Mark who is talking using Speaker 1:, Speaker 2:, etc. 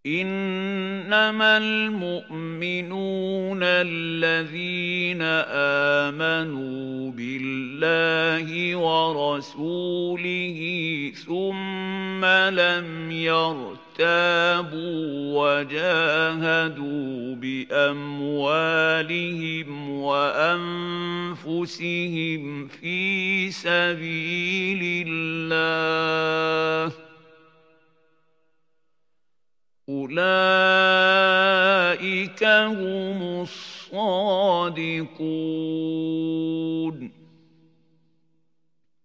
Speaker 1: إِنَّمَا الْمُؤْمِنُونَ الَّذِينَ آمَنُوا بِاللَّهِ وَرَسُولِهِ ثُمَّ لَمْ يَرْتَابُوا وَجَاهَدُوا بِأَمْوَالِهِمْ وَأَنفُسِهِمْ فِي سَبِيلِ اللَّهِ أُولَٰئِكَ هُمُ الصَّادِقُونَ